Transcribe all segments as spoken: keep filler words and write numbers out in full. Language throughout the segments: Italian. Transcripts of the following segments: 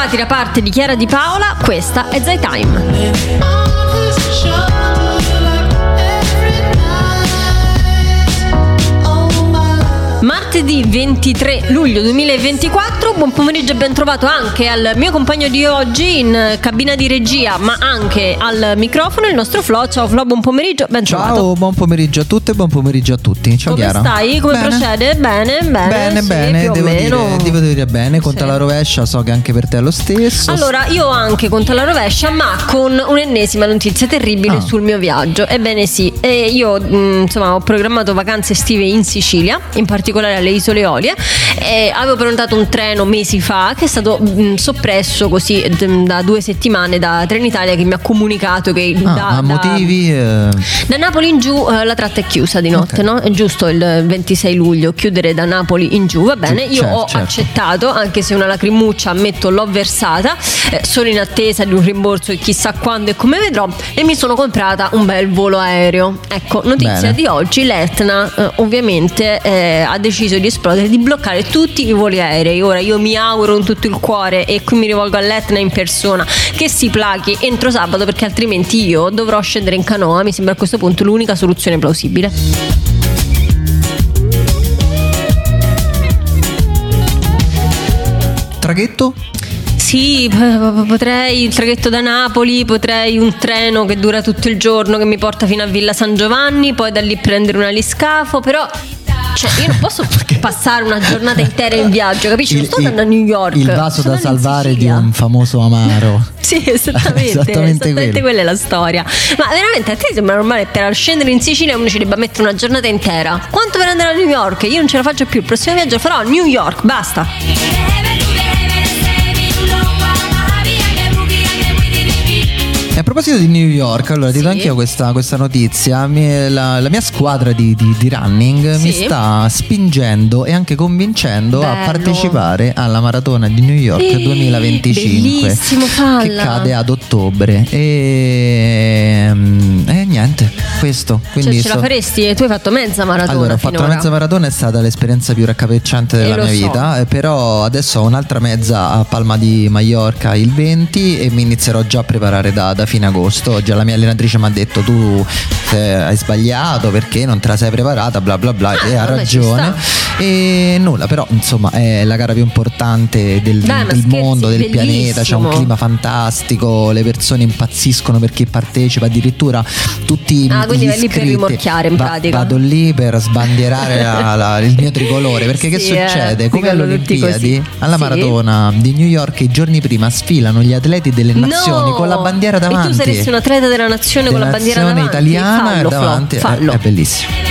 bentrovati da parte di Chiara Di Paola, questa è Zai Time. Martedì ventitré luglio duemilaventiquattro, buon pomeriggio e ben trovato anche al mio compagno di oggi in cabina di regia, ma anche al microfono, il nostro Flo. Ciao Flo, buon pomeriggio, ben trovato. Ciao, buon pomeriggio a tutte e buon pomeriggio a tutti. Ciao Come Chiara. stai? Come bene. procede? Bene, bene. Bene, sì, bene, più o devo, meno. dire, devo dire bene, conta Sì. la rovescia, so che anche per te è lo stesso. Allora, io anche conto alla rovescia, ma con un'ennesima notizia terribile Ah. sul mio viaggio. Ebbene sì, e io mh, insomma ho programmato vacanze estive in Sicilia, in particolare alle Isole Eolie, e avevo prenotato un treno mesi fa che è stato mh, soppresso così d- da due settimane da Trenitalia, che mi ha comunicato che Ah, da, ma da- motivi eh, da Napoli in giù eh, la tratta è chiusa di notte, Ok. no? È giusto il ventisei luglio chiudere da Napoli in giù, va bene? Giù, Io certo, ho certo. accettato, anche se una lacrimuccia, ammetto, l'ho versata, eh, sono in attesa di un rimborso di chissà quando e come vedrò, e mi sono comprata un bel volo aereo. Ecco, notizia Bene. di oggi, l'Etna eh, ovviamente eh, ha deciso di esplodere, di bloccare tutti i voli aerei. Ora io mi auguro con tutto il cuore, e qui mi rivolgo all'Etna in persona, che si plachi entro sabato, perché altrimenti io dovrò scendere in canoa. Mi sembra a questo punto l'unica soluzione plausibile. traghetto? Sì, p- potrei il traghetto da Napoli, potrei un treno che dura tutto il giorno che mi porta fino a Villa San Giovanni, poi da lì prendere un aliscafo, però cioè io non posso passare una giornata intera in viaggio, capisci? Non sto andando a New York. Il vaso sono da in salvare di Sicilia. un famoso amaro. Sì, esattamente, Esattamente esattamente quello. quella è la storia. Ma veramente a te sembra normale per scendere in Sicilia uno ci debba mettere una giornata intera? Quanto per andare a New York? Io non ce la faccio più, il prossimo viaggio farò a New York, basta. E a proposito di New York, allora ti do Sì. anche io questa, questa notizia. Mi- la, la mia squadra di, di- di running mi Sì. sta spingendo e anche convincendo a Bello. partecipare alla maratona di New York Eh, duemilaventicinque, bellissimo, falla. che cade ad ottobre. E, e niente, questo. Cioè Quindi ce la sto- faresti? Tu hai fatto mezza maratona. Allora, ho fatto finora. la mezza maratona, è stata l'esperienza più raccapricciante E della lo mia so. vita, eh, però adesso ho un'altra mezza a Palma di Mallorca il venti e mi inizierò già a preparare da, da fine agosto. Già la mia allenatrice mi ha detto: tu eh, hai sbagliato perché non te la sei preparata, bla bla bla, Ah, e ha vabbè, ci ragione. E nulla, però insomma è la gara più importante del, Dai, ma del scherzi, mondo, del pianeta, c'è un bellissimo. clima fantastico, le persone impazziscono per chi partecipa, addirittura tutti Ah, gli quindi vai lì per iscritti- rimorchiare, in Va- pratica. Vado lì per sbandierare la- la- il mio tricolore, perché che Sì, eh, succede? Come dicono alle tutti Olimpiadi, così. alla Sì. maratona di New York i giorni prima sfilano gli atleti delle nazioni No! con la bandiera davanti. E tu saresti un atleta della nazione con la Della bandiera nazione davanti? italiana Fallo, e davanti, Flo, è, fallo. è bellissimo.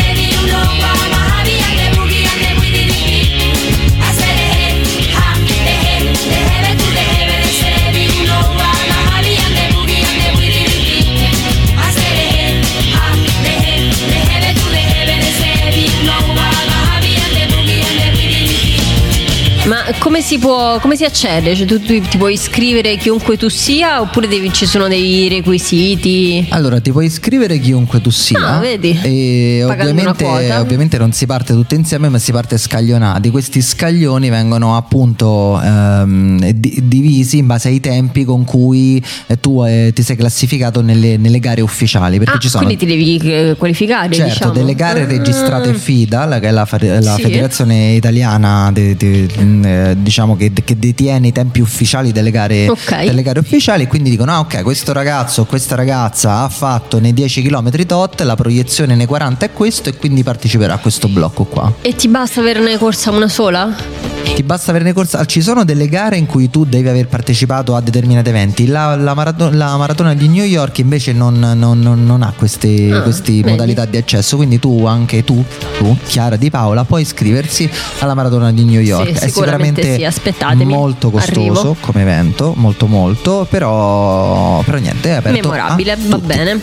Ma come si può, come si accede? Cioè tu, tu ti puoi iscrivere chiunque tu sia, oppure devi, ci sono dei requisiti? Allora, ti puoi iscrivere chiunque tu sia. Ah, vedi? E Pagando una ovviamente, quota. ovviamente non si parte tutti insieme, ma si parte scaglionati. Questi scaglioni vengono appunto ehm, di- divisi in base ai tempi con cui eh, tu eh, ti sei classificato nelle, nelle gare ufficiali. Perché Ah, ci sono quindi ti devi eh, qualificare, Certo, diciamo. delle gare Ah. registrate FIDA, la- che è la, fe- la Sì. federazione italiana de- de- eh, diciamo che, che detiene i tempi ufficiali delle gare, Ok. delle gare ufficiali, quindi dicono: ah, ok, questo ragazzo o questa ragazza ha fatto nei dieci chilometri tot, la proiezione nei quaranta è questo, e quindi parteciperà a questo blocco qua. E ti basta averne corsa una sola? Ti basta averne corsa. Ci sono delle gare in cui tu devi aver partecipato a determinati eventi. La, la, marato- la maratona di New York invece non, non- non- non ha queste, Ah, queste vedi. modalità di accesso. Quindi tu, anche tu, tu, Chiara Di Paola, puoi iscriversi alla maratona di New York. Sì, È sicuramente sicuramente sì, aspettatemi. molto costoso Arrivo. come evento, molto molto, però, però niente, è aperto Memorabile, a va tutti. bene.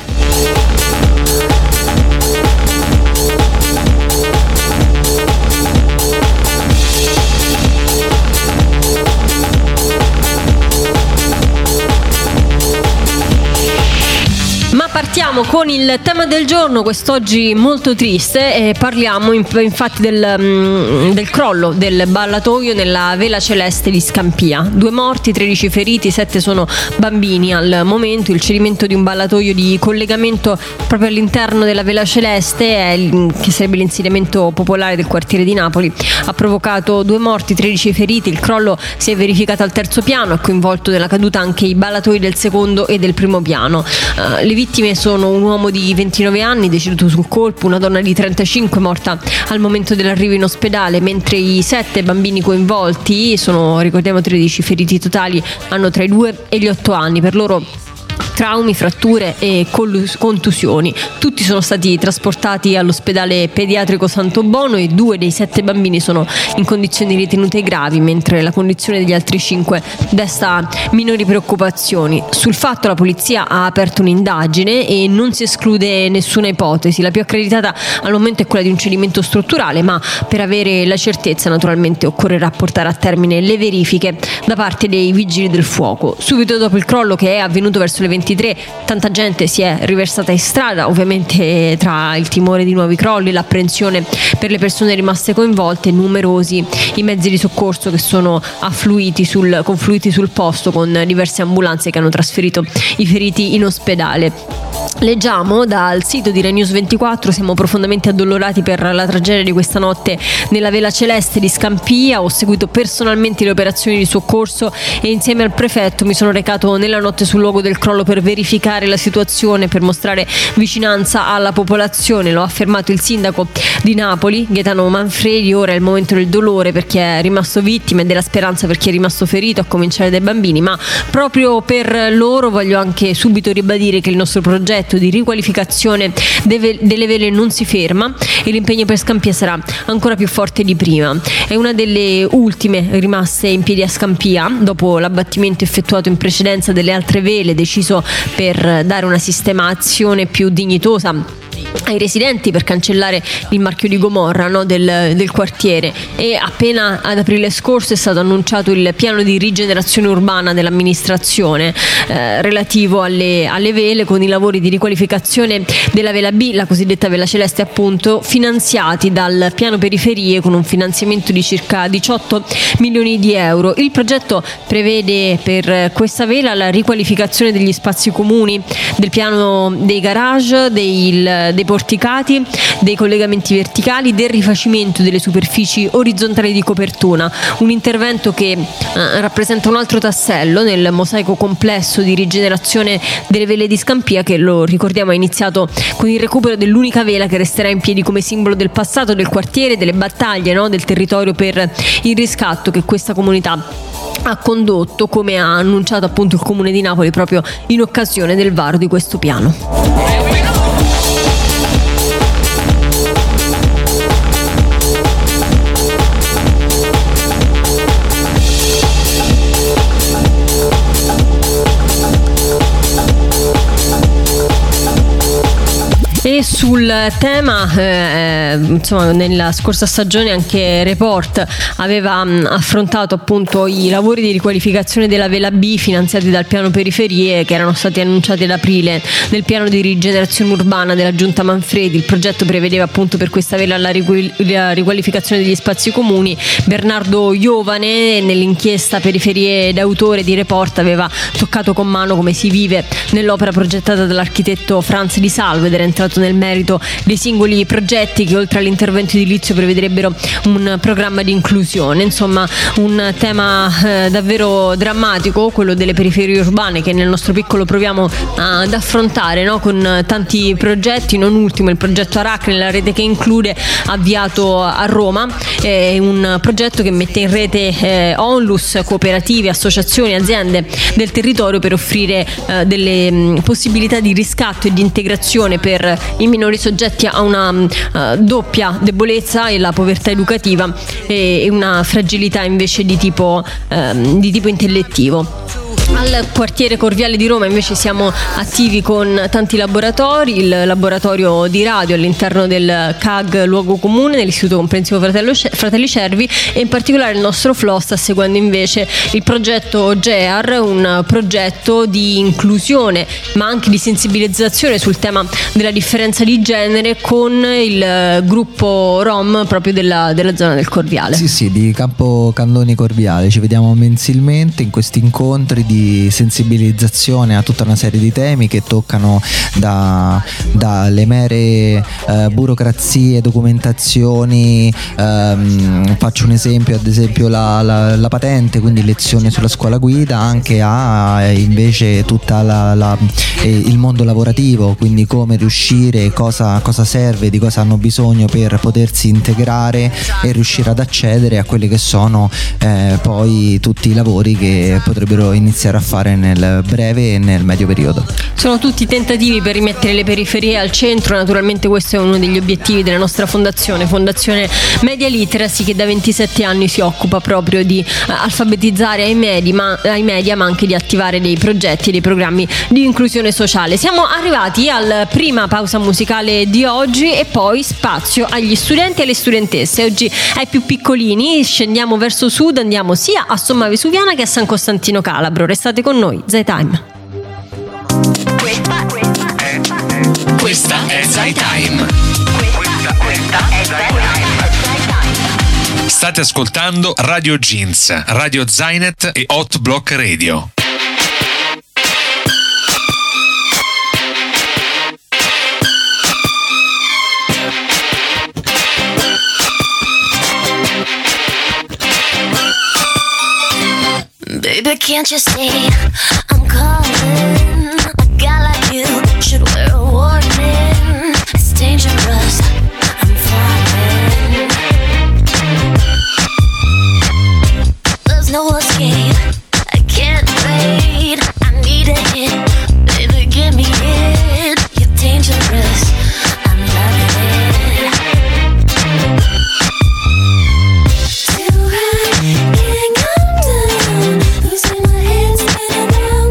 Partiamo con il tema del giorno, quest'oggi molto triste, e parliamo infatti del, del crollo del ballatoio nella Vela Celeste di Scampia. Due morti, tredici feriti, sette sono bambini al momento. Il cedimento di un ballatoio di collegamento proprio all'interno della Vela Celeste, è, che sarebbe l'insediamento popolare del quartiere di Napoli, ha provocato due morti, tredici feriti. Il crollo si è verificato al terzo piano, ha coinvolto nella caduta anche i ballatoi del secondo e del primo piano. Uh, le vittime sono un uomo di ventinove anni deceduto sul colpo, una donna di trentacinque morta al momento dell'arrivo in ospedale, mentre i sette bambini coinvolti sono, ricordiamo, tredici feriti totali, hanno tra i due e gli otto anni. Per loro traumi, fratture e contusioni. Tutti sono stati trasportati all'ospedale pediatrico Santobono e due dei sette bambini sono in condizioni ritenute gravi, mentre la condizione degli altri cinque desta minori preoccupazioni. Sul fatto la polizia ha aperto un'indagine e non si esclude nessuna ipotesi. La più accreditata al momento è quella di un cedimento strutturale, ma per avere la certezza naturalmente occorrerà portare a termine le verifiche da parte dei vigili del fuoco. Subito dopo il crollo, che è avvenuto verso le ventitré, tanta gente si è riversata in strada, ovviamente tra il timore di nuovi crolli, l'apprensione per le persone rimaste coinvolte, numerosi i mezzi di soccorso che sono affluiti sul, confluiti sul posto, con diverse ambulanze che hanno trasferito i feriti in ospedale. Leggiamo dal sito di Rai News ventiquattro: siamo profondamente addolorati per la tragedia di questa notte nella Vela Celeste di Scampia. Ho seguito personalmente le operazioni di soccorso e insieme al prefetto mi sono recato nella notte sul luogo del crollo per verificare la situazione, per mostrare vicinanza alla popolazione. Lo ha affermato il sindaco di Napoli, Gaetano Manfredi. Ora è il momento del dolore per chi è rimasto vittima e della speranza per chi è rimasto ferito, a cominciare dai bambini, ma proprio per loro voglio anche subito ribadire che il nostro progetto di riqualificazione deve, delle vele non si ferma e l'impegno per Scampia sarà ancora più forte di prima. È una delle ultime rimaste in piedi a Scampia dopo l'abbattimento effettuato in precedenza delle altre vele, deciso per dare una sistemazione più dignitosa ai residenti, per cancellare il marchio di Gomorra, no, del, del quartiere. E appena ad aprile scorso è stato annunciato il piano di rigenerazione urbana dell'amministrazione eh, relativo alle, alle vele, con i lavori di riqualificazione della Vela B, la cosiddetta Vela Celeste appunto, finanziati dal piano periferie con un finanziamento di circa diciotto milioni di euro. Il progetto prevede per questa vela la riqualificazione degli spazi comuni, del piano dei garage, dei dei porticati, dei collegamenti verticali, del rifacimento delle superfici orizzontali di copertura, un intervento che eh, rappresenta un altro tassello nel mosaico complesso di rigenerazione delle vele di Scampia, che, lo ricordiamo, è iniziato con il recupero dell'unica vela che resterà in piedi come simbolo del passato, del quartiere, delle battaglie, no, del territorio per il riscatto che questa comunità ha condotto, come ha annunciato appunto il Comune di Napoli proprio in occasione del varo di questo piano. E sul tema, eh, insomma, nella scorsa stagione anche Report aveva mh, affrontato appunto i lavori di riqualificazione della Vela B finanziati dal piano periferie, che erano stati annunciati ad aprile nel piano di rigenerazione urbana della Giunta Manfredi. Il progetto prevedeva appunto per questa vela la, riqu- la riqualificazione degli spazi comuni. Bernardo Iovane, nell'inchiesta Periferie d'autore di Report, aveva toccato con mano come si vive nell'opera progettata dall'architetto Franz Di Salvo ed era entrato nel merito dei singoli progetti che, oltre all'intervento edilizio, prevederebbero un programma di inclusione. Insomma, un tema eh, davvero drammatico, quello delle periferie urbane, che nel nostro piccolo proviamo ad affrontare, no? Con tanti progetti, non ultimo il progetto Aracne, la rete che include, avviato a Roma. È un progetto che mette in rete eh, onlus, cooperative, associazioni, aziende del territorio per offrire eh, delle mh, possibilità di riscatto e di integrazione per i minori soggetti a una uh, doppia debolezza, e la povertà educativa e una fragilità invece di tipo, um, di tipo intellettivo. Al quartiere Corviale di Roma invece siamo attivi con tanti laboratori, il laboratorio di radio all'interno del C A G Luogo Comune, nell'Istituto Comprensivo Fratello, Fratelli Cervi, e in particolare il nostro F L O sta seguendo invece il progetto G E A R, un progetto di inclusione ma anche di sensibilizzazione sul tema della differenza di genere con il gruppo Rom proprio della, della zona del Corviale. Sì, sì, di Campo Candoni Corviale. Ci vediamo mensilmente in questi incontri di sensibilizzazione a tutta una serie di temi che toccano da, dalle mere eh, burocrazie, documentazioni. Ehm, faccio un esempio, ad esempio la, la, la patente, quindi lezioni sulla scuola guida, anche a invece tutta la, la, eh, il mondo lavorativo, quindi come riuscire, cosa, cosa serve, di cosa hanno bisogno per potersi integrare e riuscire ad accedere a quelli che sono eh, poi tutti i lavori che potrebbero iniziare a fare nel breve e nel medio periodo. Sono tutti tentativi per rimettere le periferie al centro. Naturalmente questo è uno degli obiettivi della nostra fondazione, Fondazione Media Literacy, che da ventisette anni si occupa proprio di uh, alfabetizzare ai, medi, ma, ai media, ma anche di attivare dei progetti e dei programmi di inclusione sociale. Siamo arrivati alla prima pausa musicale di oggi e poi spazio agli studenti e alle studentesse. Oggi ai più piccolini scendiamo verso sud, andiamo sia a Somma Vesuviana che a San Costantino Calabro. Restate con noi, Zaytime. Questa è Zaytime. State ascoltando Radio Jeans, Radio Zainet e Hot Block Radio. Baby, can't you see I'm calling? A guy like you should wear a warning. It's dangerous, I'm falling. There's no escape, I can't wait. I need a hit, baby, give me it. You're dangerous, I'm loving it. Too high, can't come down. Losing my head, spinning round.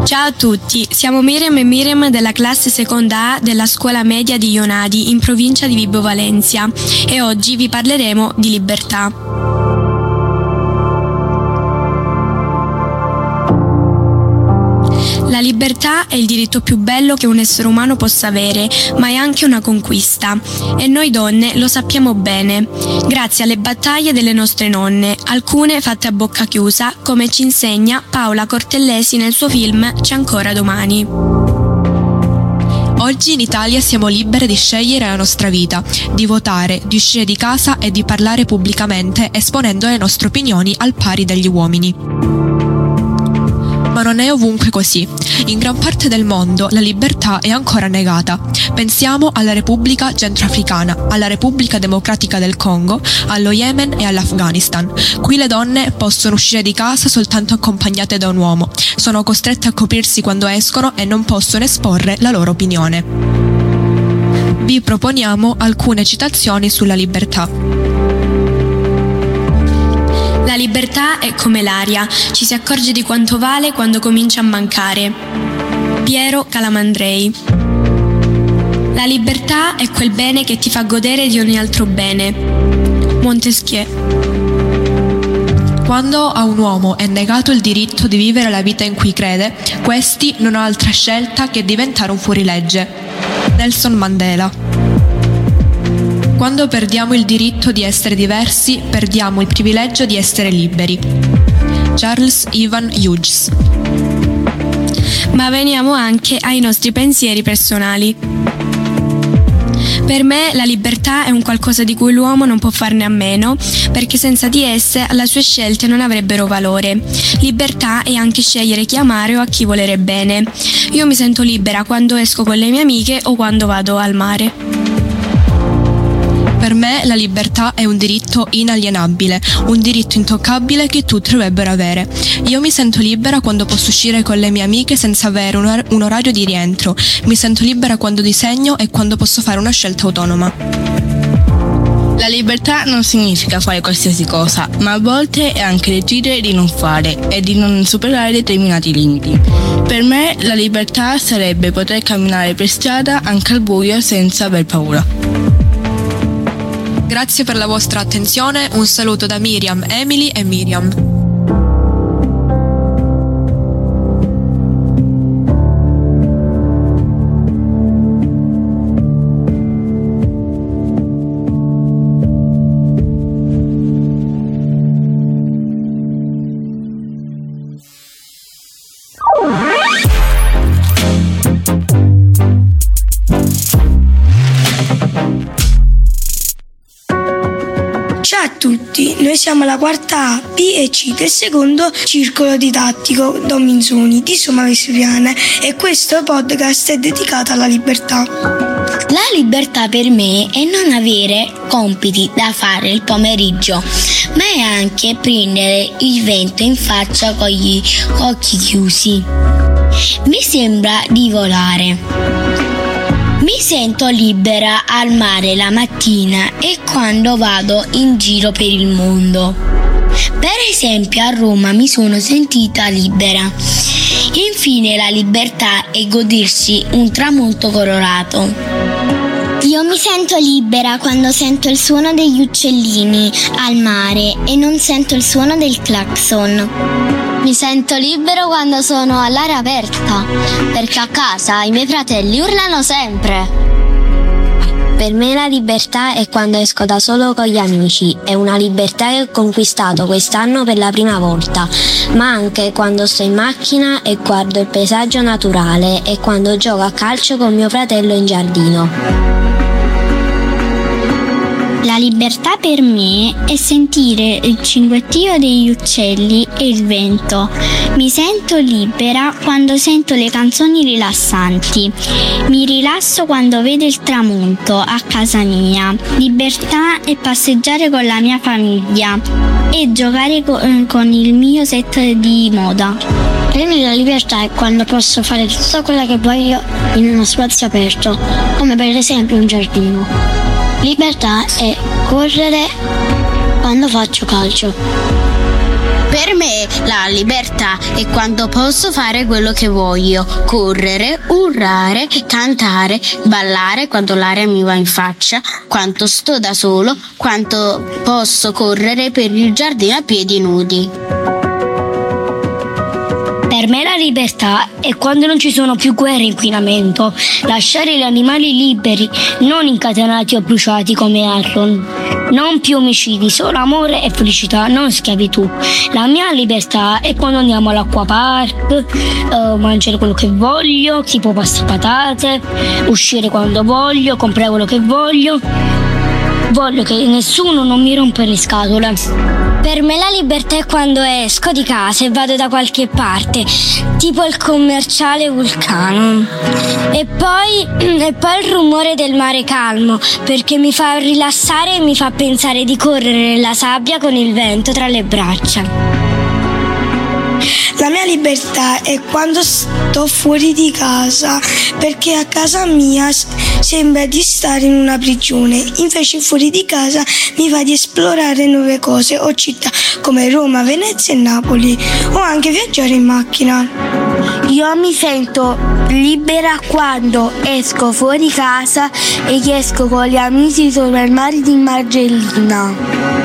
Ciao a tutti, siamo Miriam e Miriam della classe seconda A della scuola media di Ionadi in provincia di Vibo Valentia e oggi vi parleremo di libertà. La libertà è il diritto più bello che un essere umano possa avere, ma è anche una conquista. E noi donne lo sappiamo bene, grazie alle battaglie delle nostre nonne, alcune fatte a bocca chiusa, come ci insegna Paola Cortellesi nel suo film C'è ancora domani. Oggi in Italia siamo libere di scegliere la nostra vita, di votare, di uscire di casa e di parlare pubblicamente esponendo le nostre opinioni al pari degli uomini. Ma non è ovunque così. In gran parte del mondo la libertà è ancora negata. Pensiamo alla Repubblica Centroafricana, alla Repubblica Democratica del Congo, allo Yemen e all'Afghanistan. Qui le donne possono uscire di casa soltanto accompagnate da un uomo, sono costrette a coprirsi quando escono e non possono esporre la loro opinione. Vi proponiamo alcune citazioni sulla libertà. La libertà è come l'aria, ci si accorge di quanto vale quando comincia a mancare. Piero Calamandrei. La libertà è quel bene che ti fa godere di ogni altro bene. Montesquieu. Quando a un uomo è negato il diritto di vivere la vita in cui crede, questi non ha altra scelta che diventare un fuorilegge. Nelson Mandela. Quando perdiamo il diritto di essere diversi, perdiamo il privilegio di essere liberi. Charles Ivan Hughes. Ma veniamo anche ai nostri pensieri personali. Per me la libertà è un qualcosa di cui l'uomo non può farne a meno, perché senza di esse le sue scelte non avrebbero valore. Libertà è anche scegliere chi amare o a chi volere bene. Io mi sento libera quando esco con le mie amiche o quando vado al mare. Per me la libertà è un diritto inalienabile, un diritto intoccabile che tutti dovrebbero avere. Io mi sento libera quando posso uscire con le mie amiche senza avere un, or- un orario di rientro. Mi sento libera quando disegno e quando posso fare una scelta autonoma. La libertà non significa fare qualsiasi cosa, ma a volte è anche decidere di non fare e di non superare determinati limiti. Per me la libertà sarebbe poter camminare per strada anche al buio senza aver paura. Grazie per la vostra attenzione, un saluto da Miriam, Emily e Miriam. Ciao a tutti, noi siamo la quarta A, B e C del secondo circolo didattico Don Minzoni di Somma Vesuviana e questo podcast è dedicato alla libertà. La libertà per me è non avere compiti da fare il pomeriggio, ma è anche prendere il vento in faccia con gli occhi chiusi. Mi sembra di volare. Mi sento libera al mare la mattina e quando vado in giro per il mondo. Per esempio a Roma mi sono sentita libera. Infine la libertà è godersi un tramonto colorato. Io mi sento libera quando sento il suono degli uccellini al mare e non sento il suono del clacson. Mi sento libero quando sono all'aria aperta, perché a casa i miei fratelli urlano sempre. Per me la libertà è quando esco da solo con gli amici, è una libertà che ho conquistato quest'anno per la prima volta, ma anche quando sto in macchina e guardo il paesaggio naturale e quando gioco a calcio con mio fratello in giardino. La libertà per me è sentire il cinguettio degli uccelli e il vento. Mi sento libera quando sento le canzoni rilassanti. Mi rilasso quando vedo il tramonto a casa mia. Libertà è passeggiare con la mia famiglia e giocare con il mio set di moda. Per me la libertà è quando posso fare tutto quello che voglio in uno spazio aperto, come per esempio un giardino. Libertà è correre quando faccio calcio. Per Per me la libertà è quando posso fare quello che voglio, correre, urlare, cantare, ballare quando l'aria mi va in faccia, quando sto da solo, quando posso correre per il giardino a piedi nudi. Per me la libertà è quando non ci sono più guerre e inquinamento, lasciare gli animali liberi, non incatenati o bruciati come Arlon. Non più omicidi, solo amore e felicità, non schiavitù. La mia libertà è quando andiamo all'acquapark, uh, mangiare quello che voglio, tipo pasta e patate, uscire quando voglio, comprare quello che voglio. Voglio che nessuno non mi rompa le scatole. Per me la libertà è quando esco di casa e vado da qualche parte, tipo il commerciale Vulcano. E poi, e poi il rumore del mare calmo, perché mi fa rilassare e mi fa pensare di correre nella sabbia con il vento tra le braccia. La mia libertà è quando sto fuori di casa, perché a casa mia sembra di stare in una prigione, invece fuori di casa mi va di esplorare nuove cose o città come Roma, Venezia e Napoli, o anche viaggiare in macchina. Io mi sento libera quando esco fuori casa e esco con gli amici sopra il mare di Margellina.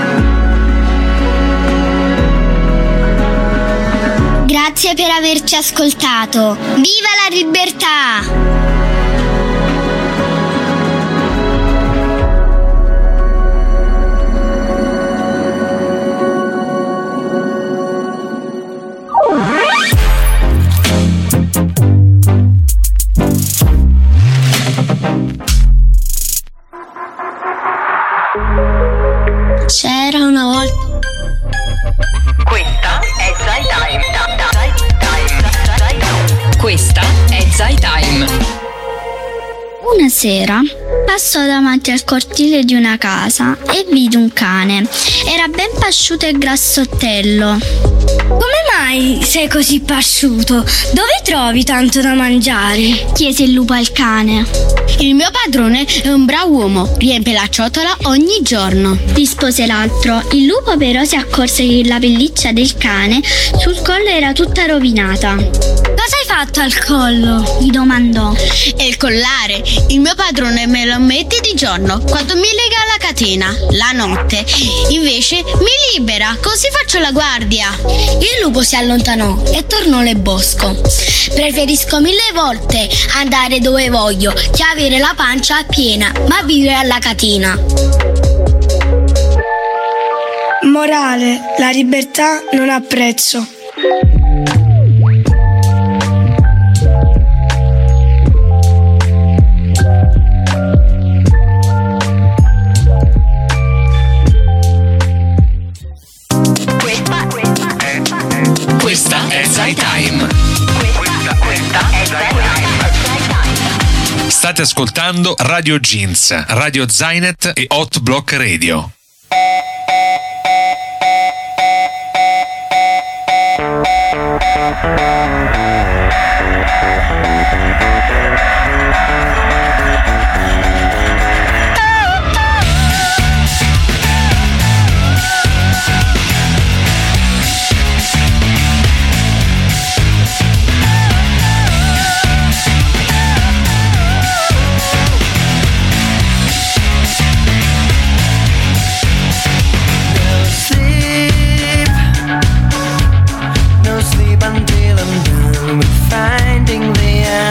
Grazie per averci ascoltato. Viva la libertà! C'era una volta. Questa è Zai Time. Questa è Zai Time. Una sera passò davanti al cortile di una casa e vide un cane. Era ben pasciuto e grassottello. Come mai sei così pasciuto? Dove trovi tanto da mangiare? Chiese il lupo al cane. Il mio padrone è un bravo uomo, riempie la ciotola ogni giorno, rispose l'altro. Il lupo però si accorse che la pelliccia del cane sul collo era tutta rovinata. Cosa hai fatto al collo? Gli domandò. È il collare. Il mio padrone me lo mette di giorno, quando mi lega la catena. La notte invece mi libera, così faccio la guardia. Il lupo si allontanò e tornò nel bosco. Preferisco mille volte andare dove voglio che avere la pancia piena, ma vivere alla catena. Morale: la libertà non ha prezzo. Questa è Zai Time. Questa, questa è Zai Time. State ascoltando Radio Jeans, Radio Zainet e Hot Block Radio. Until I'm done with finding the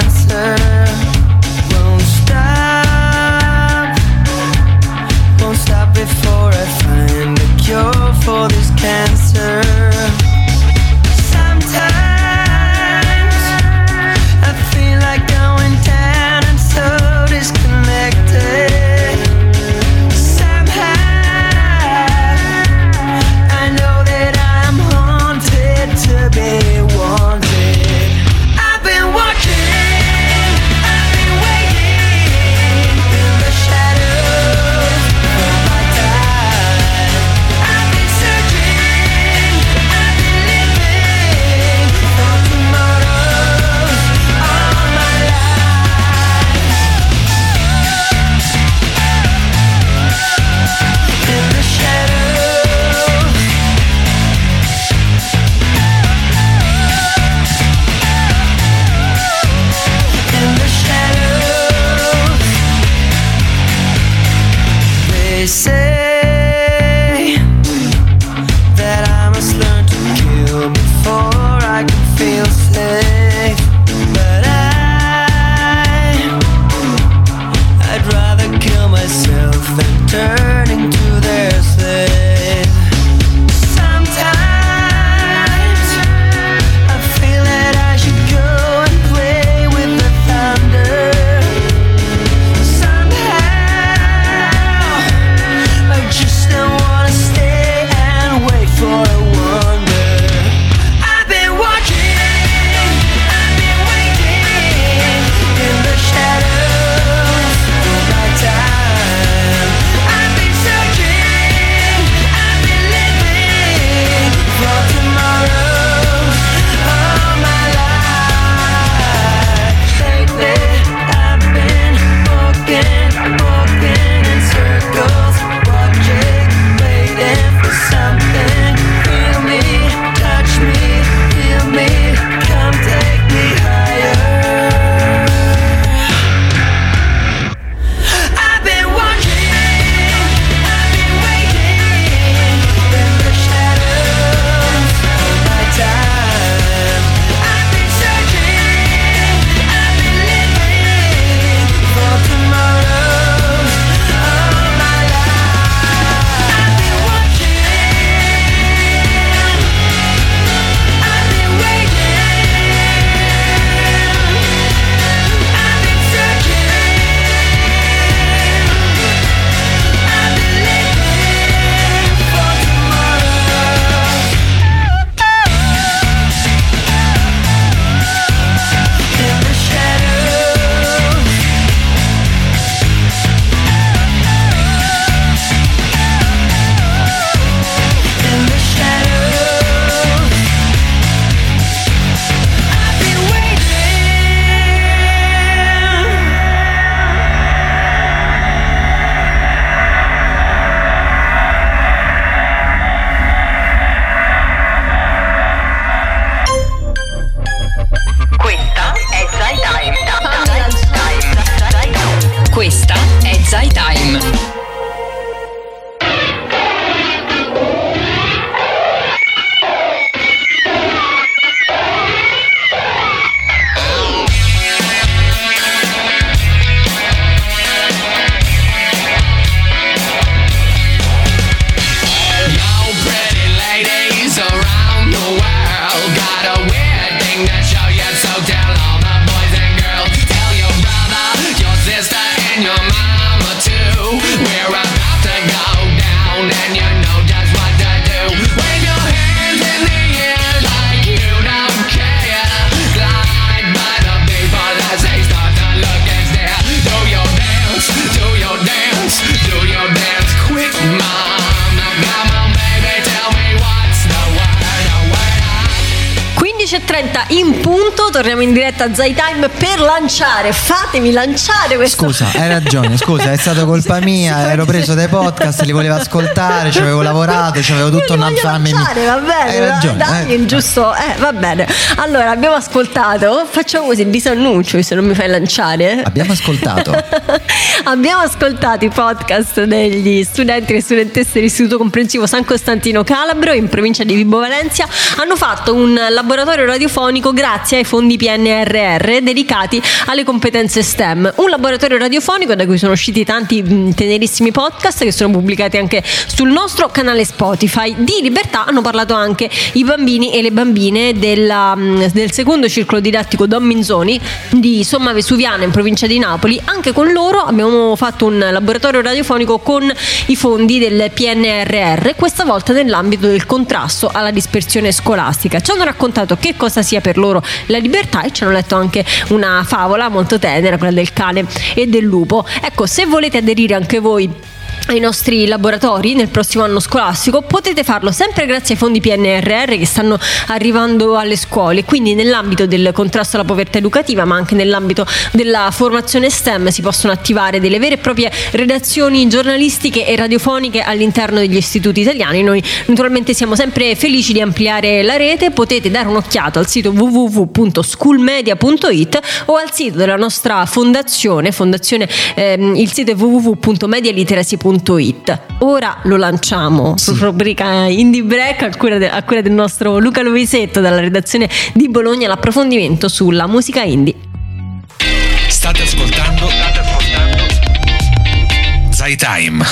undici e trenta in punto, torniamo in diretta a Zai Time per lanciare, fatemi lanciare questo. Scusa, hai ragione, scusa, è stata colpa mia, ero preso dai podcast, li volevo ascoltare, ci avevo lavorato, ci avevo tutto un fammi. Va bene, hai ragione, dai, eh. giusto, eh, va bene. Allora, abbiamo ascoltato, facciamo così, disannuncio se non mi fai lanciare. Abbiamo ascoltato. Abbiamo ascoltato i podcast degli studenti e studentesse dell'Istituto Comprensivo San Costantino Calabro in provincia di Vibo Valentia. Hanno fatto un laboratorio radiofonico grazie ai fondi P N R R dedicati alle competenze STEM. Un laboratorio radiofonico da cui sono usciti tanti mh, tenerissimi podcast che sono pubblicati anche sul nostro canale Spotify. Di libertà hanno parlato anche i bambini e le bambine della, mh, del secondo circolo didattico Don Minzoni di Somma Vesuviana in provincia di Napoli. Anche con loro abbiamo fatto un laboratorio radiofonico con i fondi del P N R R, questa volta nell'ambito del contrasto alla dispersione scolastica. Ci hanno raccontato che cosa sia per loro la libertà e ci hanno letto anche una favola molto tenera, quella del cane e del lupo. Ecco, se volete aderire anche voi ai nostri laboratori nel prossimo anno scolastico potete farlo sempre grazie ai fondi P N R R che stanno arrivando alle scuole, quindi nell'ambito del contrasto alla povertà educativa ma anche nell'ambito della formazione STEM si possono attivare delle vere e proprie redazioni giornalistiche e radiofoniche all'interno degli istituti italiani. Noi naturalmente siamo sempre felici di ampliare la rete, potete dare un'occhiata al sito w w w punto schoolmedia punto i t o al sito della nostra fondazione, fondazione ehm, il sito è w w w punto medialiteracy punto i t. Ora lo lanciamo, sì. Rubrica Indie Break a cura, de, a cura del nostro Luca Lovisetto dalla redazione di Bologna, l'approfondimento sulla musica indie. State ascoltando, state ascoltando Zai Time.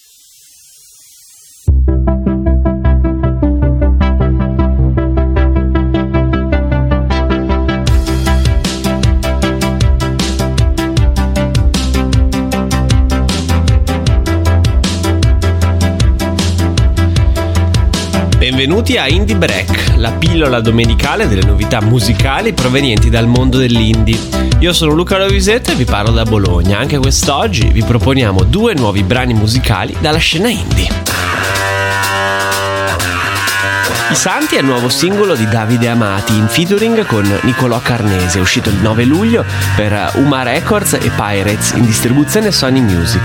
Benvenuti a Indie Break, la pillola domenicale delle novità musicali provenienti dal mondo dell'indie. Io sono Luca Lovisetto e vi parlo da Bologna. Anche quest'oggi vi proponiamo due nuovi brani musicali dalla scena indie. I Santi è il nuovo singolo di Davide Amati in featuring con Nicolò Carnese, uscito il nove luglio per Uma Records e Pirates in distribuzione Sony Music.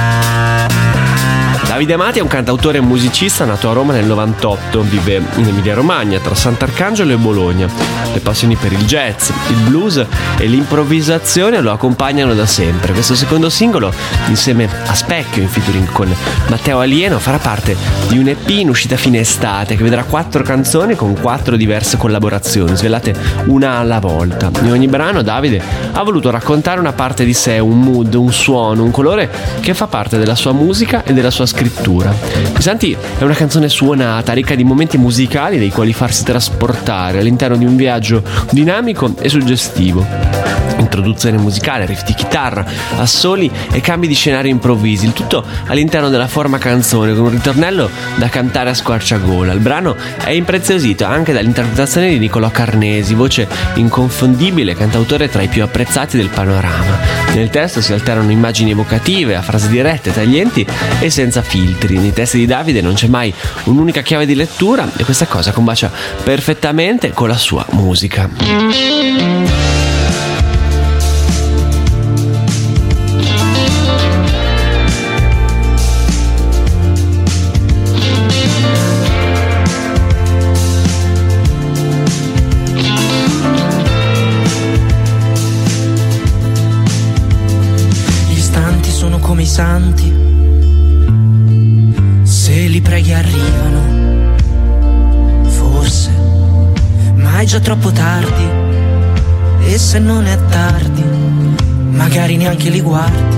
Davide Amati è un cantautore e musicista nato a Roma nel novantotto, vive in Emilia Romagna tra Sant'Arcangelo e Bologna. Le passioni per il jazz, il blues e l'improvvisazione lo accompagnano da sempre. Questo secondo singolo, insieme a Specchio in featuring con Matteo Alieno, farà parte di un E P in uscita fine estate che vedrà quattro canzoni con quattro diverse collaborazioni, svelate una alla volta. In ogni brano Davide ha voluto raccontare una parte di sé, un mood, un suono, un colore che fa parte della sua musica e della sua scrittura. I Santi è una canzone suonata, ricca di momenti musicali dei quali farsi trasportare all'interno di un viaggio dinamico e suggestivo. Introduzione musicale, riff di chitarra, assoli e cambi di scenario improvvisi, il tutto all'interno della forma canzone con un ritornello da cantare a squarciagola. Il brano è impreziosito anche dall'interpretazione di Nicolò Carnesi, voce inconfondibile, cantautore tra i più apprezzati del panorama. Nel testo si alternano immagini evocative a frasi dirette, taglienti e senza filtri. Nei testi di Davide non c'è mai un'unica chiave di lettura e questa cosa combacia perfettamente con la sua musica. Come i santi, se li preghi arrivano, forse, ma è già troppo tardi, e se non è tardi, magari neanche li guardi.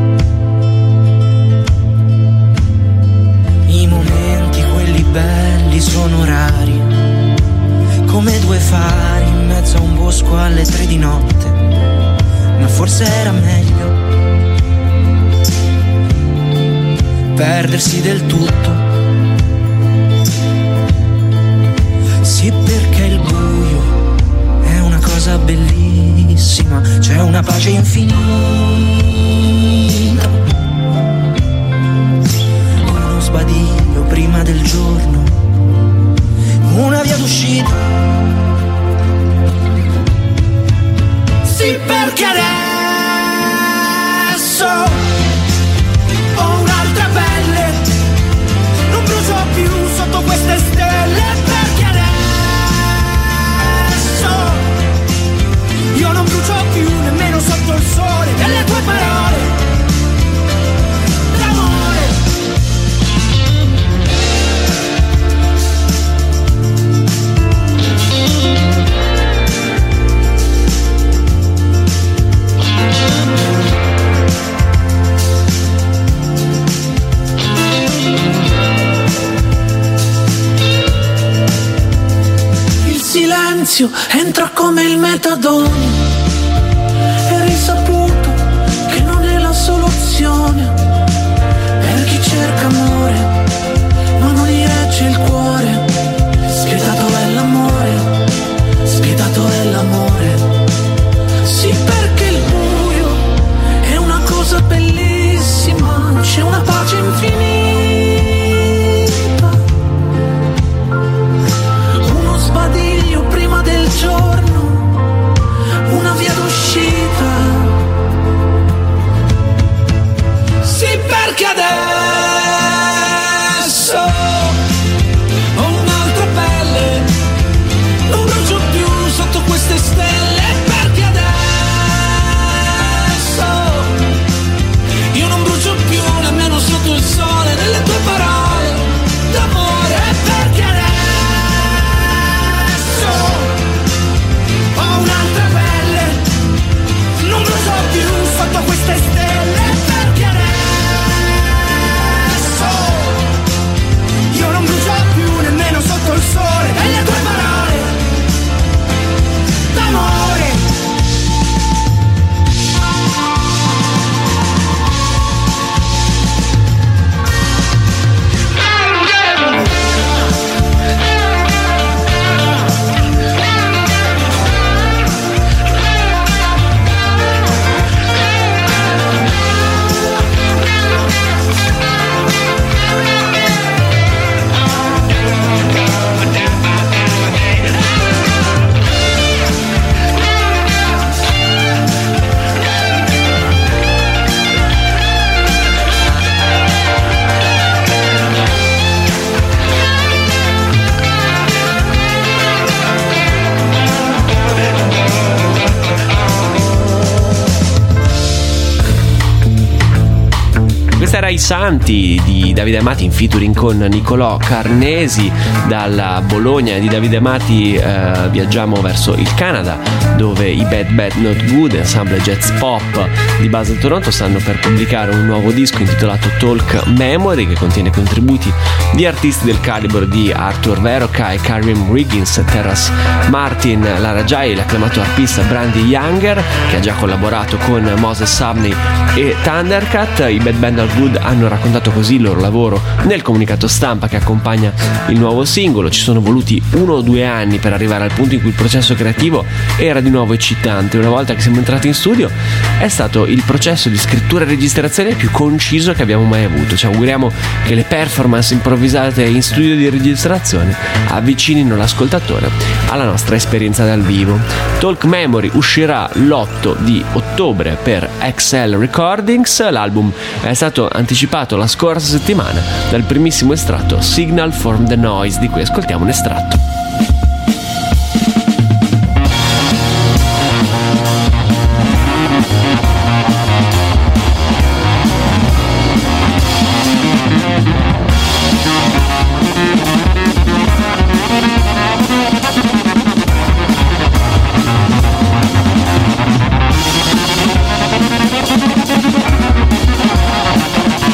I momenti, quelli belli, sono rari, come due fari in mezzo a un bosco alle tre di notte, ma forse era meglio perdersi del tutto. Sì, perché il buio è una cosa bellissima, c'è una pace infinita, uno sbadiglio prima del giorno, una via d'uscita Sì, perché adesso ho un'altra pelle, non brucio più sotto queste stelle, perché adesso io non brucio più nemmeno sotto il sole delle tue parole d'amore. Il silenzio entra come il metadone, è risaputo che non è la soluzione per chi cerca amore, ma non gli regge il cuore. Spietato è l'amore, spietato è l'amore. Sì, perché il buio è una cosa bellissima, c'è una pace infinita, uno sbadiglio prima del giorno, una via d'uscita. Sì, perché adesso ho un'altra pelle, non brucio più sotto queste stelle, perché adesso io non brucio più nemmeno sotto il sole delle tue parole d'amore, perché adesso ho un'altra pelle, non brucio più sotto queste stelle, perché adesso io non brucio più nemmeno sotto il sole delle tue parole d'amore. Questa era I Santi di Davide Amati in featuring con Nicolò Carnesi. Dalla Bologna di Davide Amati eh, viaggiamo verso il Canada, dove i Bad Bad Not Good, ensemble jazz pop di base a Toronto, stanno per pubblicare un nuovo disco intitolato Talk Memory, che contiene contributi di artisti del calibro di Arthur Veroka e Karim Riggins, Terrace Martin, Lara Jai e l'acclamato arpista Brandy Younger, che ha già collaborato con Moses Sumney e Thundercat. I Bad Bad Not Good hanno raccontato così il loro lavoro nel comunicato stampa che accompagna il nuovo singolo. Ci sono voluti uno o due anni per arrivare al punto in cui il processo creativo era di nuovo eccitante. Una volta che siamo entrati in studio è stato il processo di scrittura e registrazione più conciso che abbiamo mai avuto. Ci auguriamo che le performance improvvisate in studio di registrazione avvicinino l'ascoltatore alla nostra esperienza dal vivo. Talk Memory uscirà l'otto di ottobre per X L Recordings. L'album è stato anticipato la scorsa settimana dal primissimo estratto Signal from the Noise, di cui ascoltiamo un estratto.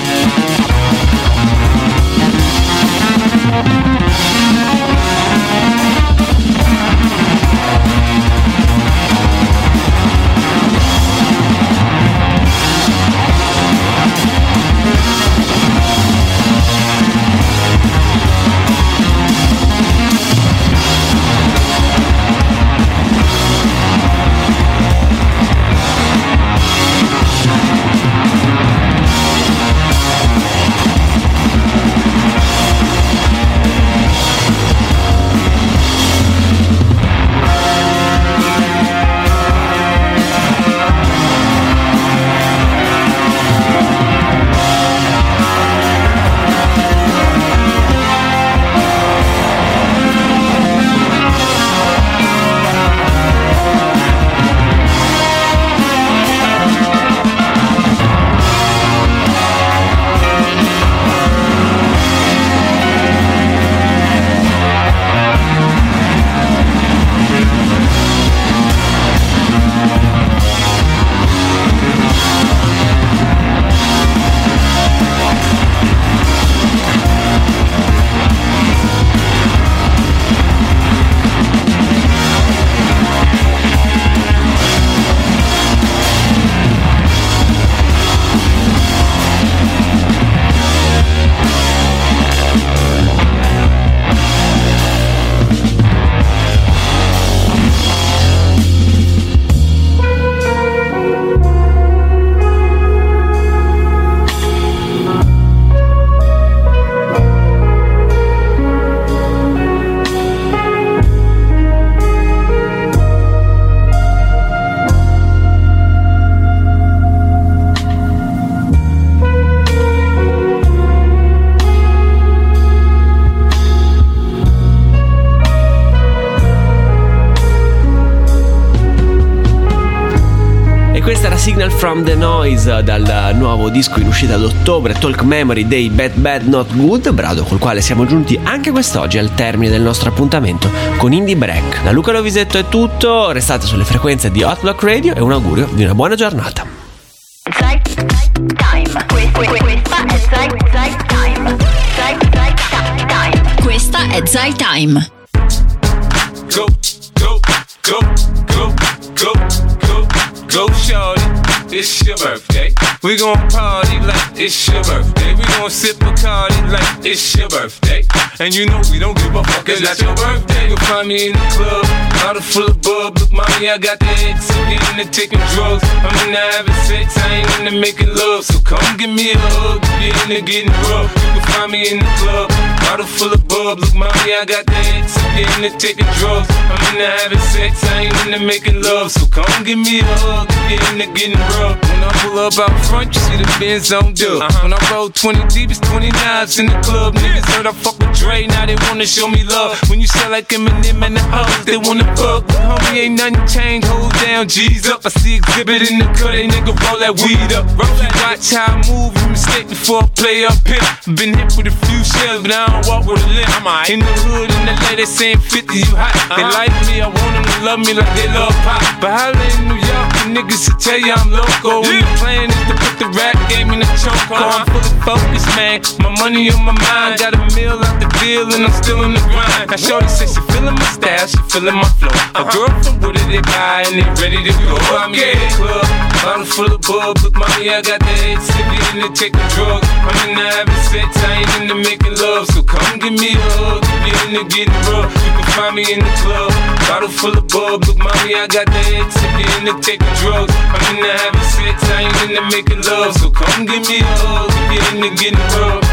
We'll be right back. Questa era Signal from the Noise dal nuovo disco in uscita ad ottobre, Talk Memory dei Bad Bad Not Good, brano col quale siamo giunti anche quest'oggi al termine del nostro appuntamento con Indie Break. Da Luca Lovisetto è tutto, restate sulle frequenze di Hot Block Radio e un augurio di una buona giornata. Questa è Zai Time. Go, go, go, go, go, go, go, shorty. It's your birthday. We gon' party like it's your birthday. We gon' sip Bacardi like it's your birthday. And you know we don't give a fuck, it's not your birthday. You'll find me in the club, bottle full of bub. Look, mommy, I got the X. I'm getting into taking drugs. I'm into having sex, I ain't into making love. So come give me a hug, get into getting rough. You can find me in the club, bottle full of bub. Look, mommy, I got the X. I'm getting into taking drugs. I'm into having sex, I ain't into making love. So come give me a hug, get into getting rough. When I pull up out front, you see the Benz on dub. Uh-huh. When I roll twenty deep, it's twenty knives in the club. Niggas heard I fuck with Dre, now they wanna show me love. When you sell like Eminem and the hoes, they wanna fuck. But homie, ain't nothing changed, hold down, G's up. I see exhibit in the cut, they nigga roll that weed up. Roll that, watch how I move, you mistake before I play up pimp. Been hit with a few shells, but I don't walk with a limp. In the hood, in the lady saying fifty, you hot. They like me, I want them to love me like they love pop. But holla in New York, the niggas to tell you I'm local. When the plan is to put the rap game in the choke. I'm fully focused, man. My money on my mind. Got a meal out the deal and I'm still in the grind. Now shorty says she feeling my style, she feeling my flow. A girl from Wooded, they buy and they ready to go. I'm in the club, bottle full of bub. Look, mommy, I got the head sippy in the taking drugs. I'm in the having sex, I ain't into making love. So come give me a hug, get in the getting rough. You can find me in the club, bottle full of bub. Look, mommy, I got the head sippy in the taking drugs. I'm in the having sex, I ain't into making love. So come give me a hug, get in the getting rough.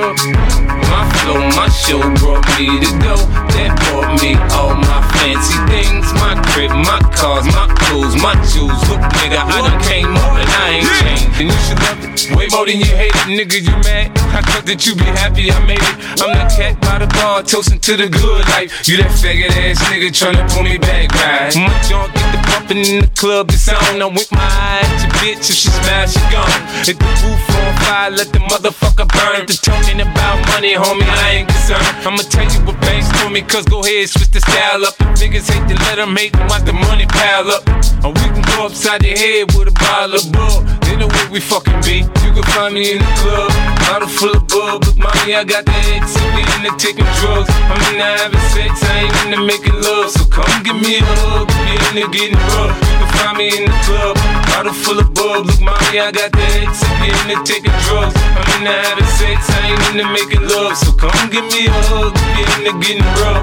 My flow, my show brought me to go. That brought me all my fancy things. My crib, my cars, my clothes, my shoes. Look, nigga, I done came up and I ain't changed. And you should love it way more than you hate it. Nigga, you mad? I thought that you be happy I made it. I'm the cat by the bar, toasting to the good life. You that faggot ass nigga tryna pull me back, right? My junk get the bumpin' in the club, it's on. I'm with my eye at your bitch, if she smash, she gone. Hit the roof on fire, let the motherfucker burn. The talking about money, homie, I ain't concerned. I'ma tell you what banks told me, cause go ahead, switch the style up. If niggas hate to let them hate them, watch the money pile up. Or we can go upside the head with a bottle of bull. They know where we fucking be. You can find me in the club, bottle full of bub. Look, mommy, I got the X, I'm in the taking drugs. I'm in the having sex, I ain't in the making love. So come give me a hug, get in the getting rough. You can find me in the club, bottle full of bub. Look, mommy, I got the X, I'm in the taking drugs. I'm in the having sex, I ain't in the making love. So come give me a hug, get in the getting rough.